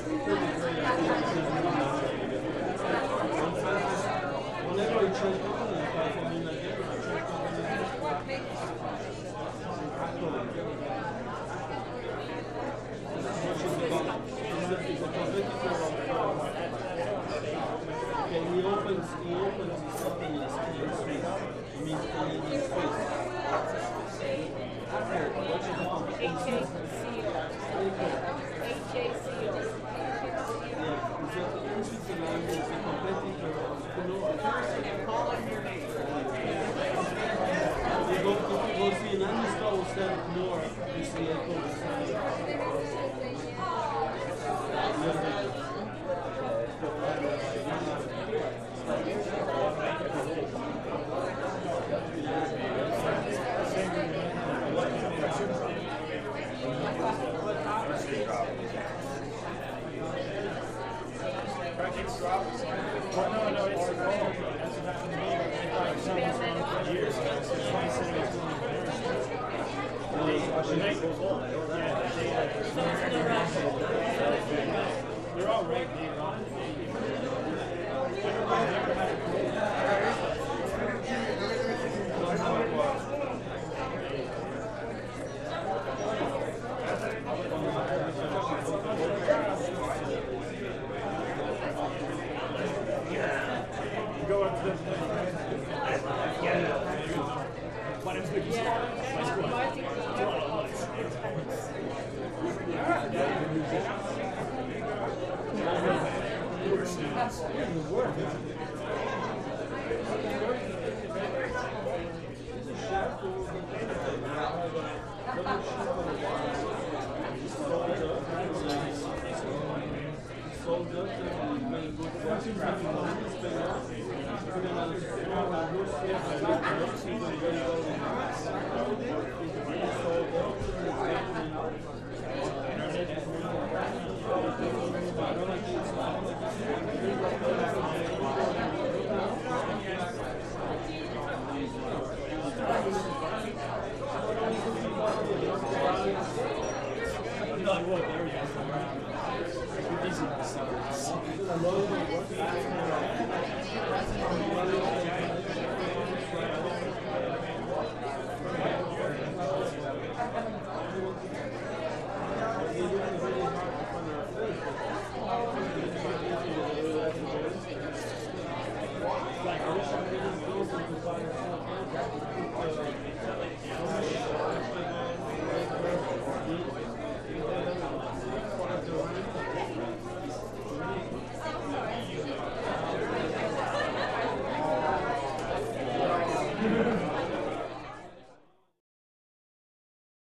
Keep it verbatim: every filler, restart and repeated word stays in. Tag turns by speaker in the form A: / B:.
A: Whenever I change company, I buy from in again, I change company again. He's a competitor of and he opens he opens his company in Swiss. It means Canadian Swiss. What is the competition?
B: H A C O.
A: Yeah, he's a, in Switzerland he's a competitor of Knorr.
B: Call him your name.
A: You go, if you go see an any store will sell Knorr, you see Echo.
C: Well, no, no, it's a goal. That's not for me. I've done this one for years. It's twenty city was doing it. They're all rigged. Go up to the my name's Vicky. My squad. We're students.
A: Soldier,